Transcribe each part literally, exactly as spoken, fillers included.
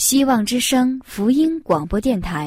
希望之声福音广播电台。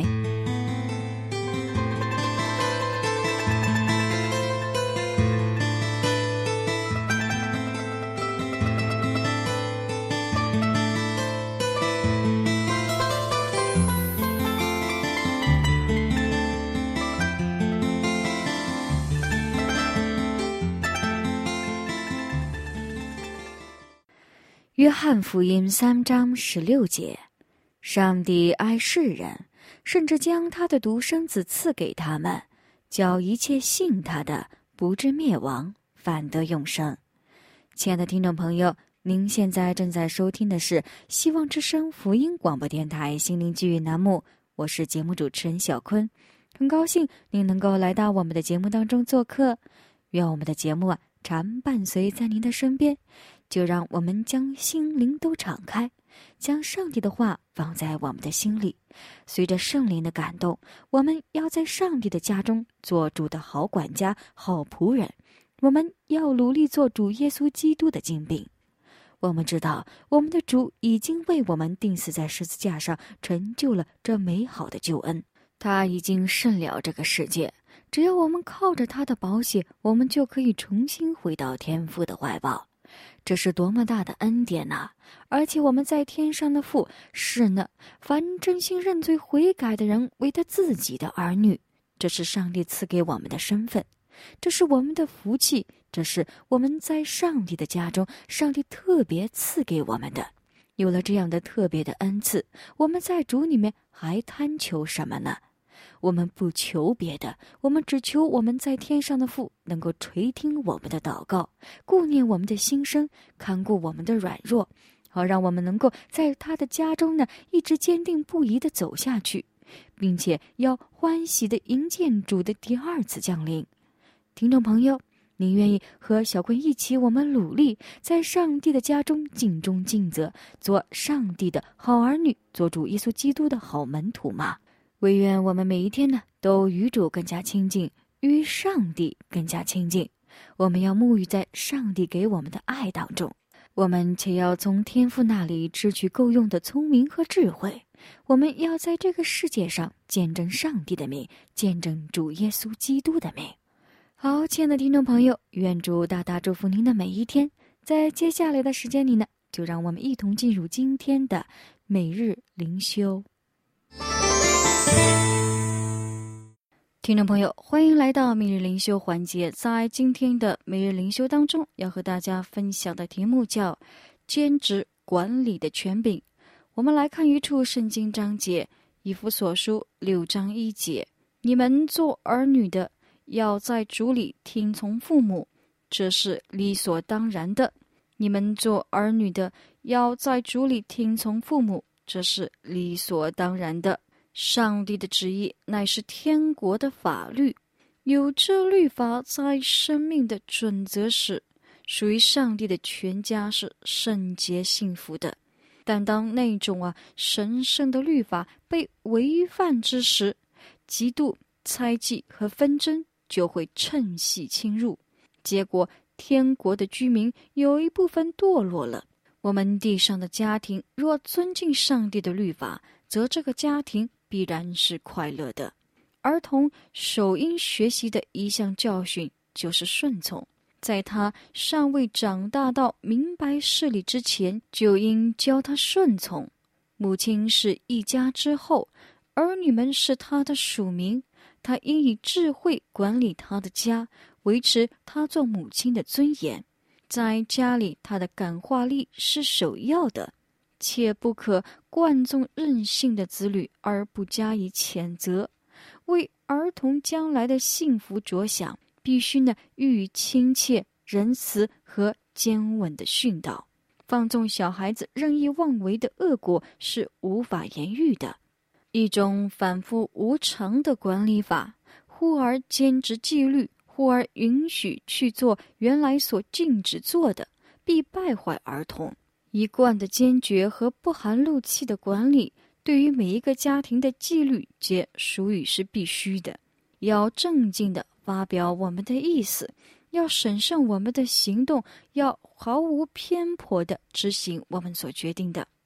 约翰福音三章十六节，上帝爱世人，甚至将他的独生子赐给他们，叫一切信他的不至灭亡，反得永生。亲爱的听众朋友，您现在正在收听的是希望之声福音广播电台心灵寄语栏目，我是节目主持人小坤，很高兴您能够来到我们的节目当中做客。愿我们的节目啊常伴随在您的身边，就让我们将心灵都敞开，将上帝的话放在我们的心里，随着圣灵的感动，我们要在上帝的家中做主的好管家、好仆人。我们要努力做主耶稣基督的精兵。我们知道我们的主已经为我们钉死在十字架上，成就了这美好的救恩。他已经胜了这个世界，只要我们靠着他的宝血，我们就可以重新回到天父的怀抱。这是多么大的恩典啊！而且我们在天上的父是呢，凡真心认罪悔改的人为他自己的儿女，这是上帝赐给我们的身份，这是我们的福气，这是我们在上帝的家中上帝特别赐给我们的。有了这样的特别的恩赐，我们在主里面还贪求什么呢？我们不求别的，我们只求我们在天上的父能够垂听我们的祷告，顾念我们的心声，看顾我们的软弱，好让我们能够在他的家中呢一直坚定不移地走下去，并且要欢喜地迎接主的第二次降临。听众朋友，您愿意和小坤一起我们努力在上帝的家中尽忠尽责，做上帝的好儿女，做主耶稣基督的好门徒吗？唯愿我们每一天呢都与主更加亲近，与上帝更加亲近。我们要沐浴在上帝给我们的爱当中，我们且要从天父那里支取够用的聪明和智慧。我们要在这个世界上见证上帝的名，见证主耶稣基督的名。好，亲爱的听众朋友，愿主大大祝福您的每一天。在接下来的时间里呢，就让我们一同进入今天的每日灵修。听众朋友，欢迎来到每日灵修环节。在今天的每日灵修当中，要和大家分享的题目叫兼职管理的权柄。我们来看一处圣经章节，以弗所书六章一节，你们做儿女的要在主里听从父母，这是理所当然的。你们做儿女的要在主里听从父母，这是理所当然的。上帝的旨意乃是天国的法律，有这律法在生命的准则时，属于上帝的全家是圣洁幸福的。但当那种啊神圣的律法被违反之时，嫉妒、猜忌和纷争就会趁隙侵入，结果天国的居民有一部分堕落了。我们地上的家庭若尊敬上帝的律法，则这个家庭必然是快乐的。儿童首应学习的一项教训就是顺从，在他尚未长大到明白事理之前，就应教他顺从。母亲是一家之后，儿女们是他的属民，他应以智慧管理他的家，维持他做母亲的尊严。在家里，他的感化力是首要的，切不可惯纵任性的子女而不加以谴责。为儿童将来的幸福着想，必须呢予以亲切、仁慈和坚稳的训导。放纵小孩子任意妄为的恶果是无法言喻的。一种反复无常的管理法，忽而坚持纪律，忽而允许去做原来所禁止做的，必败坏儿童。一贯的坚决和不含怒气的管理，对于每一个家庭的纪律皆属于是必须的。要正经地发表我们的意思，要审慎我们的行动，要毫无偏颇地执行我们所决定的。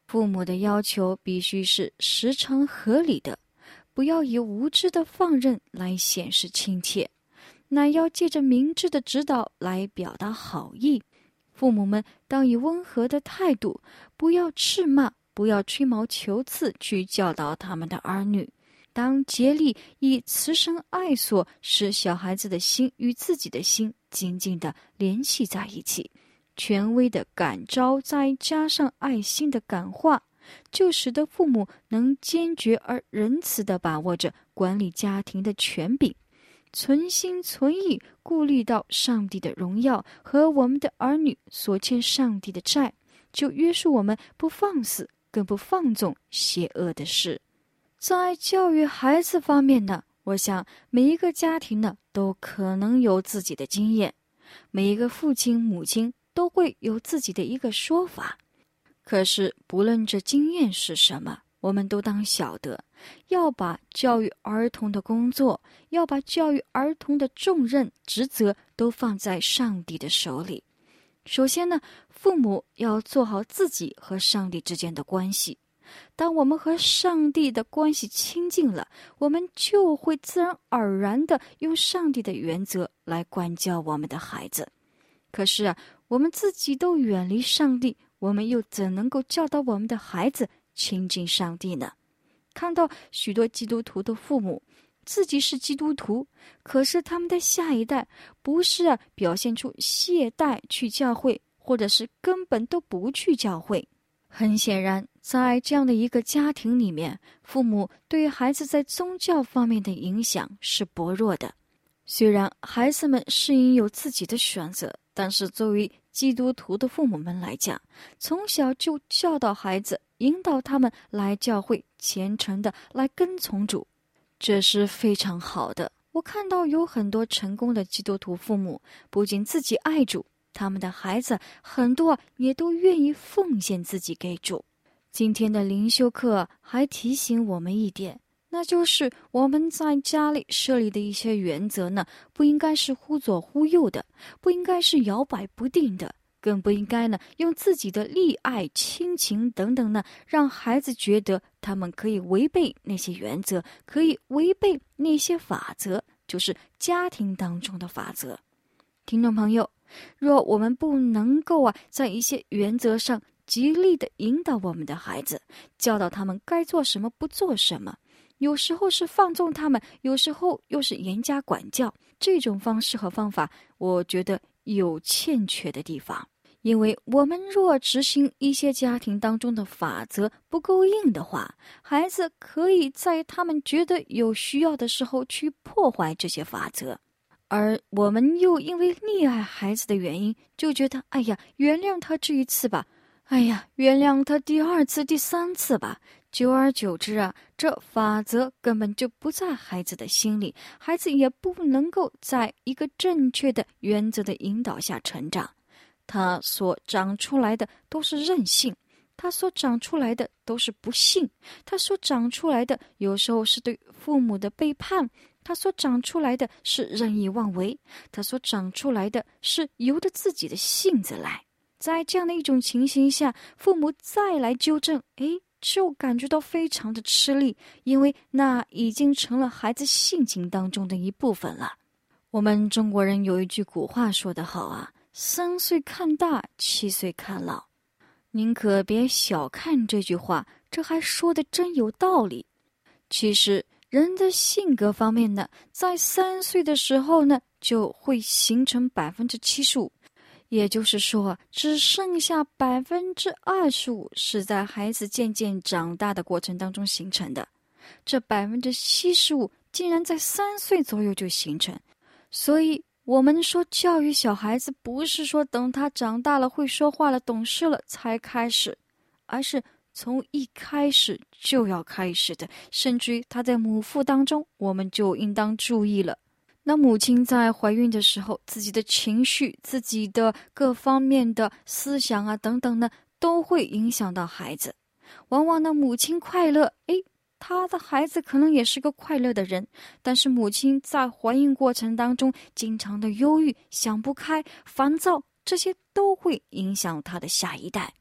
父母的要求必须是时常合理的，不要以无知的放任来显示亲切，乃要借着明智的指导来表达好意。父母们当以温和的态度，不要斥骂，不要吹毛求疵去教导他们的儿女，当竭力以慈神爱所，使小孩子的心与自己的心紧紧地联系在一起。权威的感召再加上爱心的感化，就使得父母能坚决而仁慈地把握着管理家庭的权柄，存心存意顾虑到上帝的荣耀和我们的儿女所欠上帝的债，就约束我们不放肆，更不放纵邪恶的事。在教育孩子方面呢，我想每一个家庭呢都可能有自己的经验，每一个父亲母亲都会有自己的一个说法。可是不论这经验是什么，我们都当晓得，要把教育儿童的工作，要把教育儿童的重任职责都放在上帝的手里。首先呢，父母要做好自己和上帝之间的关系。当我们和上帝的关系亲近了，我们就会自然而然地用上帝的原则来管教我们的孩子。可是啊，我们自己都远离上帝，我们又怎能够教导我们的孩子亲近上帝呢？看到许多基督徒的父母自己是基督徒，可是他们的下一代不是啊表现出懈怠去教会，或者是根本都不去教会。很显然，在这样的一个家庭里面，父母对于孩子在宗教方面的影响是薄弱的。虽然孩子们是应有自己的选择，但是作为基督徒的父母们来讲，从小就教导孩子，引导他们来教会，虔诚的来跟从主，这是非常好的。我看到有很多成功的基督徒父母，不仅自己爱主，他们的孩子很多也都愿意奉献自己给主。今天的灵修课还提醒我们一点，那就是我们在家里设立的一些原则呢，不应该是忽左忽右的，不应该是摇摆不定的，更不应该呢用自己的利爱、亲情等等呢，让孩子觉得他们可以违背那些原则，可以违背那些法则，就是家庭当中的法则。听众朋友，若我们不能够啊，在一些原则上极力的引导我们的孩子，教导他们该做什么不做什么，有时候是放纵他们，有时候又是严加管教，这种方式和方法我觉得有欠缺的地方。因为我们若执行一些家庭当中的法则不够硬的话，孩子可以在他们觉得有需要的时候去破坏这些法则，而我们又因为溺爱孩子的原因，就觉得哎呀，原谅他这一次吧，哎呀，原谅他第二次、第三次吧。久而久之啊，这法则根本就不在孩子的心里，孩子也不能够在一个正确的原则的引导下成长。他所长出来的都是任性，他所长出来的都是不幸，他所长出来的有时候是对父母的背叛，他所长出来的是任意妄为，他所长出来的是由着自己的性子来。在这样的一种情形下，父母再来纠正，诶，就感觉到非常的吃力，因为那已经成了孩子性情当中的一部分了。我们中国人有一句古话说得好啊，三岁看大，七岁看老。您可别小看这句话，这还说的真有道理。其实人的性格方面呢，在三岁的时候呢，就会形成百分之七十五，也就是说，只剩下百分之二十五是在孩子渐渐长大的过程当中形成的。这百分之七十五竟然在三岁左右就形成，所以我们说教育小孩子，不是说等他长大了会说话了、懂事了才开始，而是从一开始就要开始的，甚至于他在母腹当中，我们就应当注意了。那母亲在怀孕的时候，自己的情绪、自己的各方面的思想啊等等呢，都会影响到孩子。往往呢，母亲快乐，诶，他的孩子可能也是个快乐的人，但是母亲在怀孕过程当中经常的忧郁、想不开、烦躁，这些都会影响他的下一代。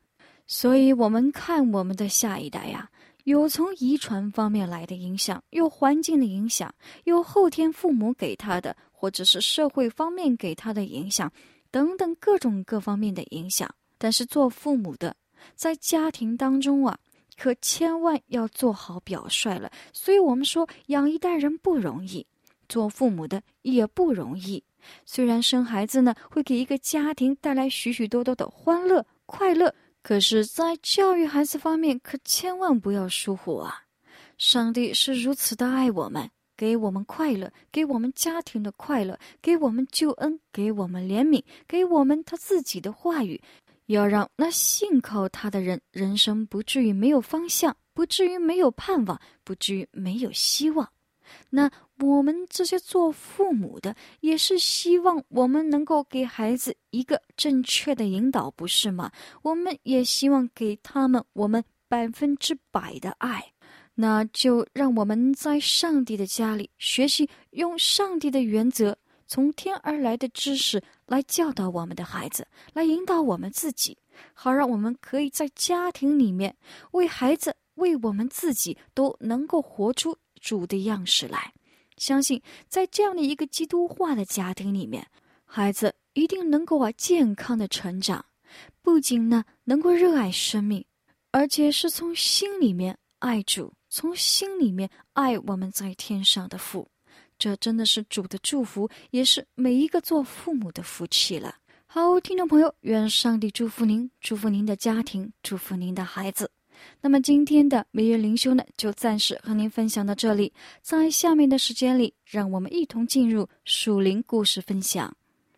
所以我们看我们的下一代呀、有从遗传方面来的影响，有环境的影响，有后天父母给他的，或者是社会方面给他的影响，等等各种各方面的影响。但是做父母的，在家庭当中啊，可千万要做好表率了。所以我们说养一代人不容易，做父母的也不容易。虽然生孩子呢，会给一个家庭带来许许多多的欢乐、快乐，可是在教育孩子方面可千万不要疏忽啊！上帝是如此的爱我们，给我们快乐，给我们家庭的快乐，给我们救恩，给我们怜悯，给我们他自己的话语，要让那信靠他的人人生不至于没有方向，不至于没有盼望，不至于没有希望。那我们这些做父母的也是希望我们能够给孩子一个正确的引导，不是吗？我们也希望给他们我们百分之百的爱。那就让我们在上帝的家里学习用上帝的原则，从天而来的知识来教导我们的孩子，来引导我们自己，好让我们可以在家庭里面为孩子为我们自己都能够活出主的样式来。相信在这样的一个基督化的家庭里面，孩子一定能够啊健康的成长，不仅呢能够热爱生命，而且是从心里面爱主，从心里面爱我们在天上的父。这真的是主的祝福，也是每一个做父母的福气了。好，听众朋友，愿上帝祝福您，祝福您的家庭，祝福您的孩子。那么今天的每日灵修呢，就暂时和您分享到这里。在下面的时间里，让我们一同进入属灵故事分享。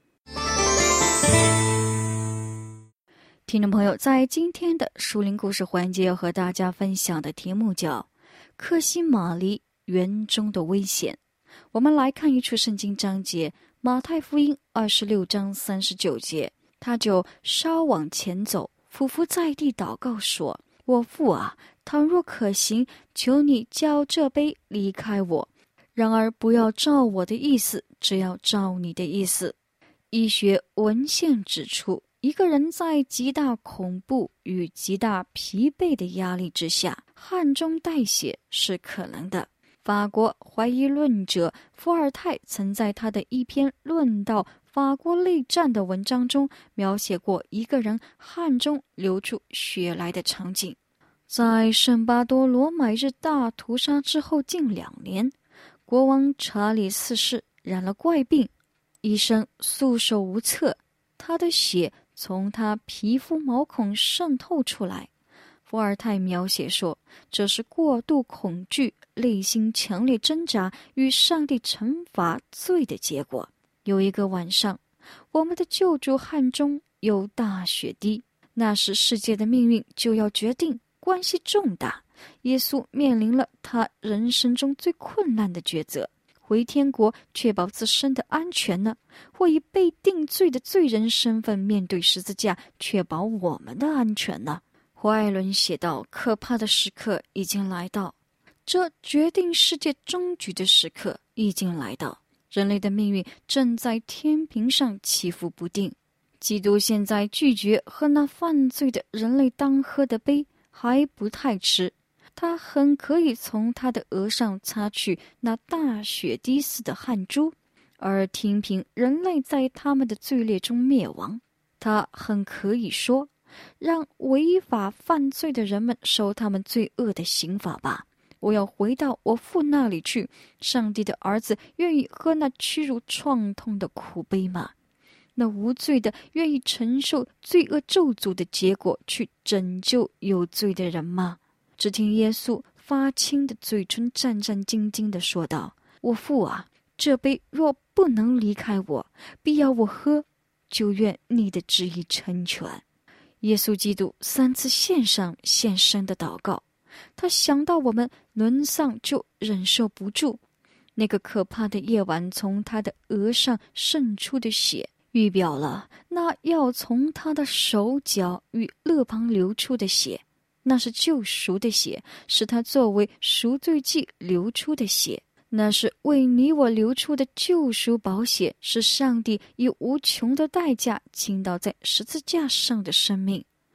听众朋友，在今天的属灵故事环节，要和大家分享的题目叫克西玛丽园中的危险。我们来看一处圣经章节，马太福音二十六章三十九节，他就稍往前走，俯伏在地祷告说，我父啊，倘若可行，求你叫这杯离开我，然而不要照我的意思，只要照你的意思。医学文献指出，一个人在极大恐怖与极大疲惫的压力之下，汗中带血是可能的。法国怀疑论者伏尔泰曾在他的一篇论到法国内战的文章中描写过一个人汗中流出血来的场景。在圣巴多罗买日大屠杀之后近两年，国王查理四世染了怪病，医生束手无策，他的血从他皮肤毛孔渗透出来。伏尔泰描写说，这是过度恐惧、内心强烈挣扎与上帝惩罚罪的结果。有一个晚上，我们的救主汗中有大血滴，那时世界的命运就要决定，关系重大。耶稣面临了他人生中最困难的抉择：回天国确保自身的安全呢，或以被定罪的罪人身份面对十字架，确保我们的安全呢？霍艾伦写道，可怕的时刻已经来到，这决定世界终局的时刻已经来到，人类的命运正在天平上起伏不定。基督现在拒绝喝那犯罪的人类当喝的杯还不太迟，他很可以从他的额上擦去那大血滴似的汗珠，而听凭人类在他们的罪孽中灭亡。他很可以说，让违法犯罪的人们受他们罪恶的刑罚吧。我要回到我父那里去。上帝的儿子愿意喝那屈辱创痛的苦杯吗？那无罪的愿意承受罪恶咒诅的结果，去拯救有罪的人吗？只听耶稣发青的嘴唇战战兢兢地说道，我父啊，这杯若不能离开我，必要我喝，就愿你的旨意成全。耶稣基督三次献上献身的祷告，他想到我们沦丧就忍受不住。那个可怕的夜晚从他的额上渗出的血，预表了那要从他的手脚与肋旁流出的血，那是救赎的血，是他作为赎罪祭流出的血，那是为你我流出的救赎宝血，是上帝以无穷的代价倾倒在十字架上的生命。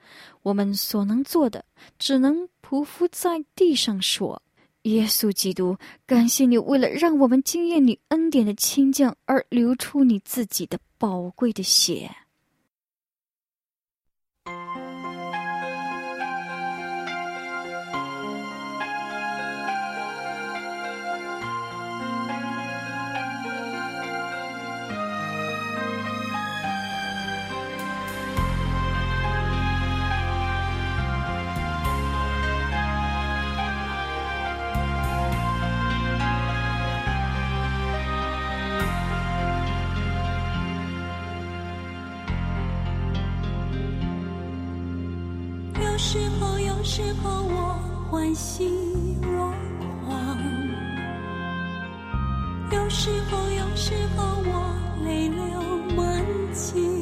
我们所能做的，只能匍匐在地上说：耶稣基督，感谢你为了让我们经验你恩典的清净而流出你自己的宝贵的血。 有时候，有时候我欢喜若狂；有时候，有时候我泪流满襟；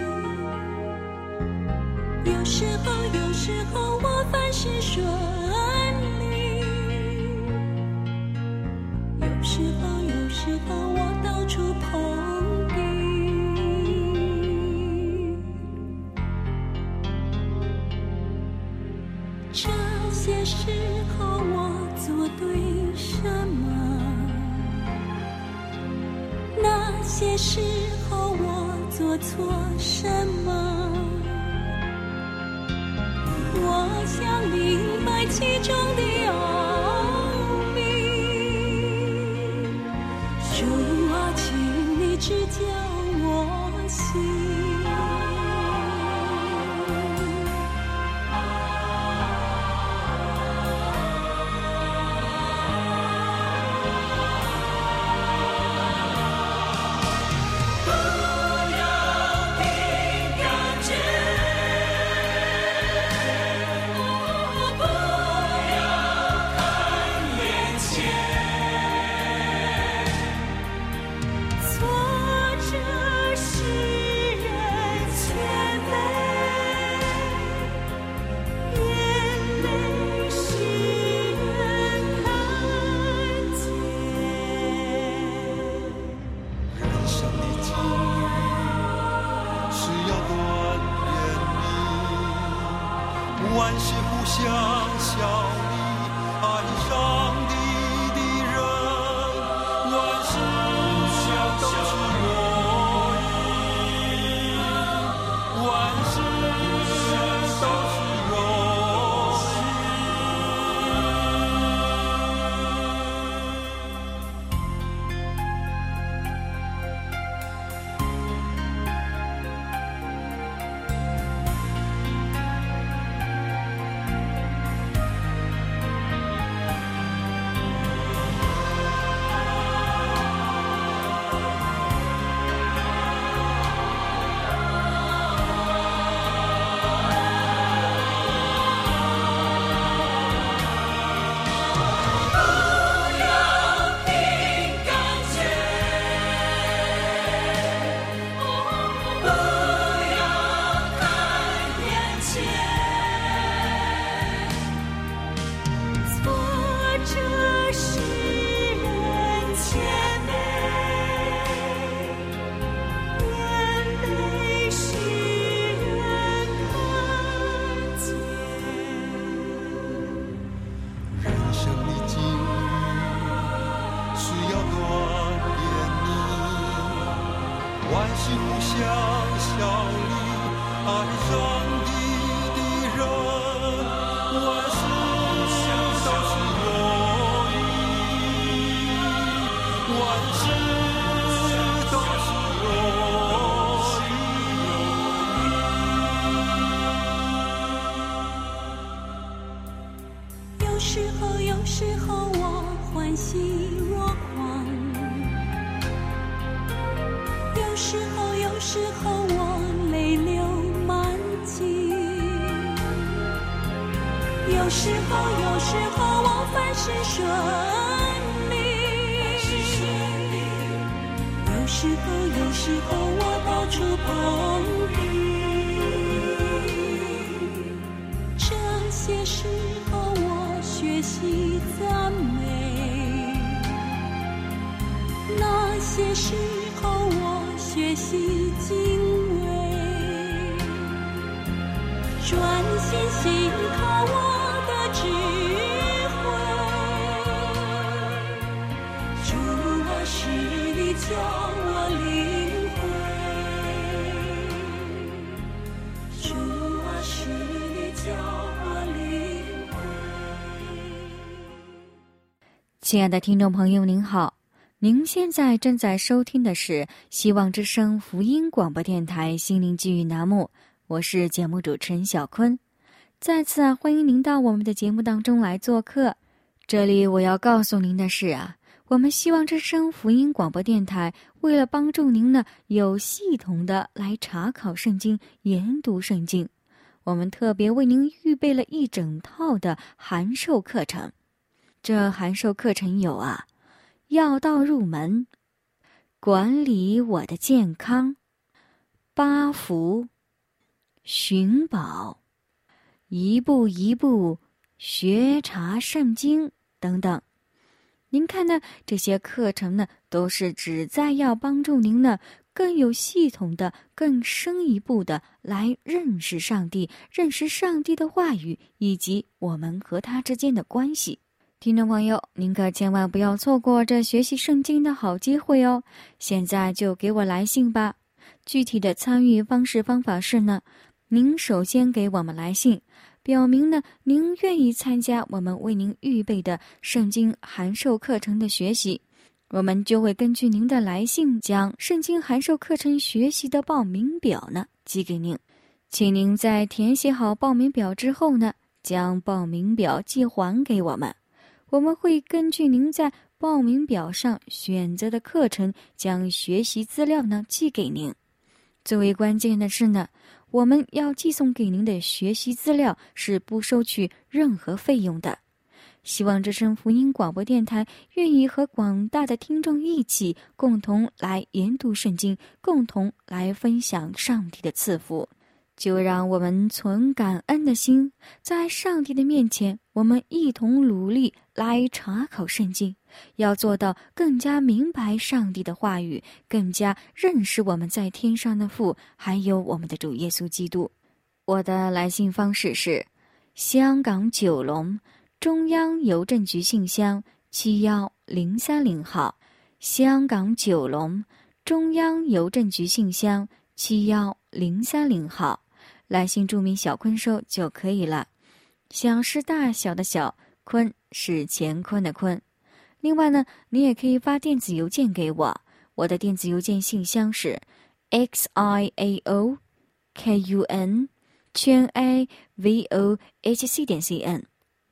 有时候，有时候我凡事顺利；有时候，有时候我到处碰壁。这些时候我做对什么？那些时候我做错什么？我想明白其中的奥秘。主啊，请你指教我心。 万事互相效力，爱上帝的人，万事都是容易，万事都是容万事互相效力，爱上帝的人，万事都是容易，万事都是容易。有时候，有时候我欢喜若狂。有时候，有时候我泪流满襟；有时候，有时候我凡事顺利；有时候，有时候我到处碰壁。这些时候我学习赞美，那些时候我学习敬畏， 专心信靠我的智慧。主啊，是你叫我领会，主啊，是你叫我领会。 亲爱的听众朋友您好，您现在正在收听的是希望之声福音广播电台心灵寄语栏目，我是节目主持人小坤。再次啊，欢迎您到我们的节目当中来做客。这里我要告诉您的是啊，我们希望之声福音广播电台为了帮助您呢有系统的来查考圣经、研读圣经，我们特别为您预备了一整套的函授课程。这函授课程有啊，要道入门、管理我的健康、八福、寻宝、一步一步学查圣经等等。您看呢，这些课程呢，都是旨在要帮助您呢，更有系统的、更深一步的来认识上帝，认识上帝的话语，以及我们和他之间的关系。听众朋友，您可千万不要错过这学习圣经的好机会哦！现在就给我来信吧。具体的参与方式方法是呢，您首先给我们来信，表明呢您愿意参加我们为您预备的圣经函授课程的学习，我们就会根据您的来信将圣经函授课程学习的报名表呢寄给您。请您在填写好报名表之后呢，将报名表寄还给我们。我们会根据您在报名表上选择的课程，将学习资料呢寄给您。最为关键的是呢，我们要寄送给您的学习资料是不收取任何费用的。希望之声福音广播电台愿意和广大的听众一起，共同来研读圣经，共同来分享上帝的赐福。就让我们存感恩的心，在上帝的面前，我们一同努力来查考圣经，要做到更加明白上帝的话语，更加认识我们在天上的父，还有我们的主耶稣基督。我的来信方式是香港九龙中央邮政局信箱七一零三零号，香港九龙中央邮政局信箱七一零三零号，来信注明小坤收就可以了。小是大小的小，坤是乾坤的坤。另外呢，你也可以发电子邮件给我，我的电子邮件信箱是 x i a o k u n 圈 a v o h c 点 c n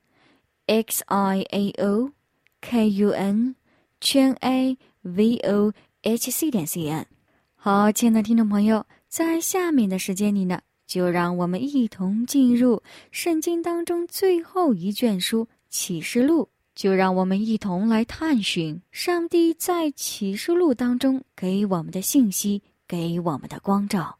x i a o k u n 圈 a v o h c 点 c n。 好，亲爱的听众朋友，在下面的时间里呢，就让我们一同进入圣经当中最后一卷书启示录，就让我们一同来探寻上帝在启示录当中给我们的信息，给我们的光照。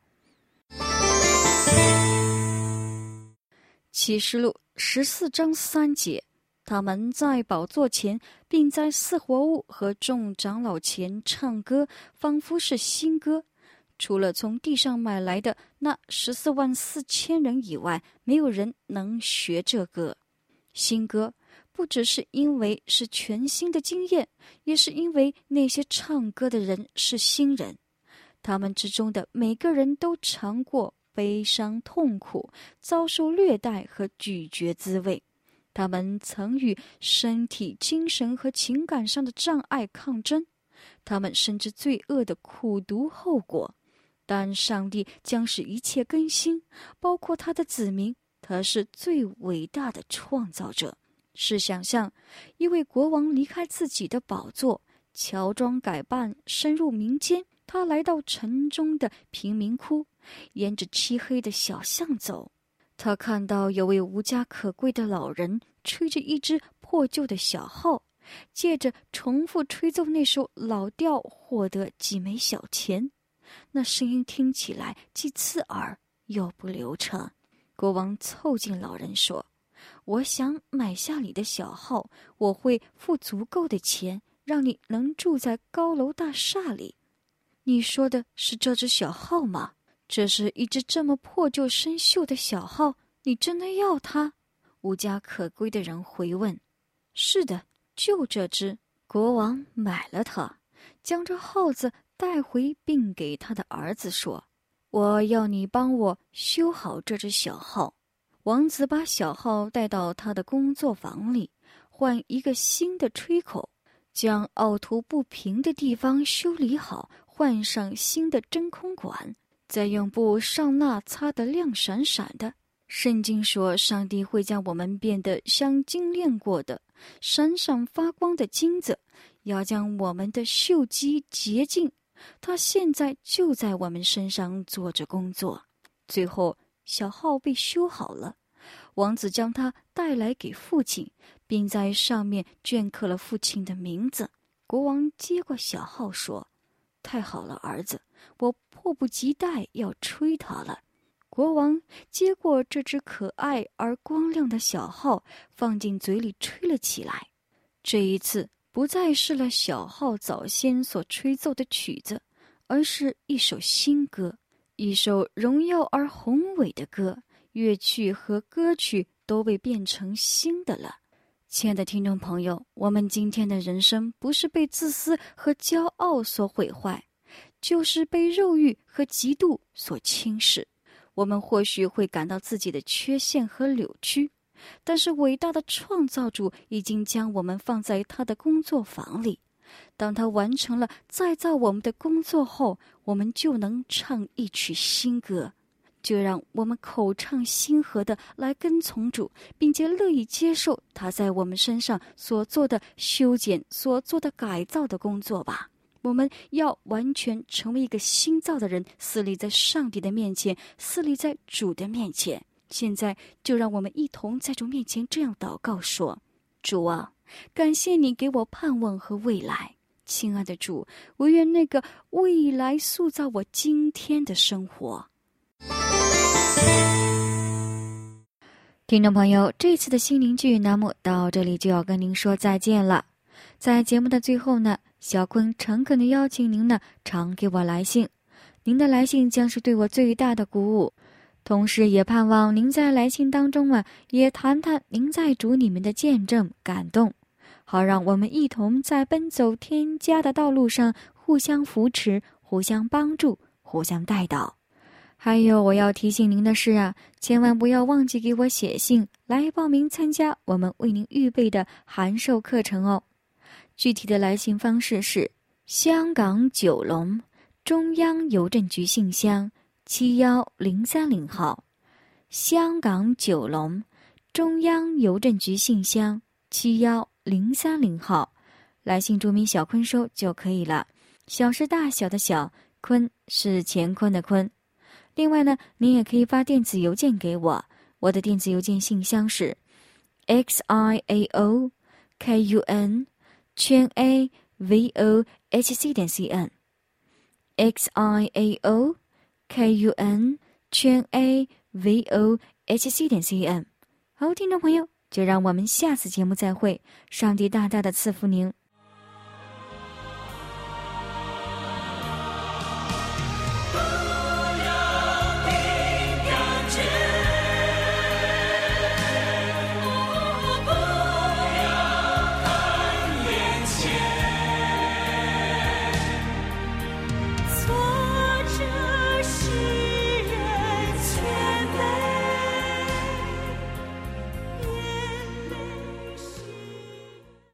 启示录十四章三节，他们在宝座前并在四活物和众长老前唱歌，仿佛是新歌，除了从地上买来的那十四万四千人以外，没有人能学这歌。新歌不只是因为是全新的经验，也是因为那些唱歌的人是新人，他们之中的每个人都尝过悲伤、痛苦，遭受虐待和咀嚼滋味。他们曾与身体、精神和情感上的障碍抗争，他们深知罪恶的苦毒后果。但上帝将使一切更新，包括他的子民，他是最伟大的创造者。试想象，一位国王离开自己的宝座，乔装改扮，深入民间。他来到城中的贫民窟，沿着漆黑的小巷走。他看到有位无家可归的老人吹着一只破旧的小号，接着重复吹奏那首老调，获得几枚小钱。那声音听起来既刺耳又不流畅。国王凑近老人说：“我想买下你的小号，我会付足够的钱，让你能住在高楼大厦里。”你说的是这只小号吗？这是一只这么破旧生锈的小号， 你真的要它？无家可归的人回问。是的，就这只。国王买了它，将这耗子带回，并给他的儿子说，我要你帮我修好这只小号。王子把小号带到他的工作房里，换一个新的吹口，将凹凸不平的地方修理好，换上新的真空管，再用布上蜡擦得亮闪闪的。圣经说，上帝会将我们变得像精炼过的闪闪发光的金子，要将我们的锈迹洁净。他现在就在我们身上做着工作。最后小号被修好了，王子将它带来给父亲，并在上面镌刻了父亲的名字。国王接过小号说，太好了，儿子，我迫不及待要吹它了。国王接过这只可爱而光亮的小号，放进嘴里吹了起来。这一次不再是了小号早先所吹奏的曲子，而是一首新歌，一首荣耀而宏伟的歌，乐曲和歌曲都被变成新的了。亲爱的听众朋友，我们今天的人生不是被自私和骄傲所毁坏，就是被肉欲和嫉妒所侵蚀。我们或许会感到自己的缺陷和扭曲，但是伟大的创造主已经将我们放在他的工作坊里。当他完成了再造我们的工作后，我们就能唱一曲新歌。就让我们口唱心和的来跟从主，并且乐意接受他在我们身上所做的修剪、所做的改造的工作吧。我们要完全成为一个新造的人，侍立在上帝的面前，侍立在主的面前。现在就让我们一同在主面前这样祷告说，主啊，感谢你给我盼望和未来。亲爱的主，我愿那个未来塑造我今天的生活。听众朋友，这次的心灵剧栏目到这里就要跟您说再见了。在节目的最后呢，小坤诚恳地邀请您呢常给我来信，您的来信将是对我最大的鼓舞。同时也盼望您在来信当中啊，也谈谈您在主里面的见证感动，好让我们一同在奔走天家的道路上互相扶持、互相帮助、互相带导。还有我要提醒您的是啊，千万不要忘记给我写信来报名参加我们为您预备的函授课程哦。具体的来信方式是香港九龙中央邮政局信箱七一零三零号，香港九龙中央邮政局信箱七一零三零号，来信注明小坤收就可以了。小是大小的小，坤是乾坤的坤。另外呢，您也可以发电子邮件给我，我的电子邮件信箱是 x i a o k u n 圈 a v o h c 点 c n x i a o k u n 圈 a v o h c 点 c n。好，听众朋友，就让我们下次节目再会，上帝大大的赐福您。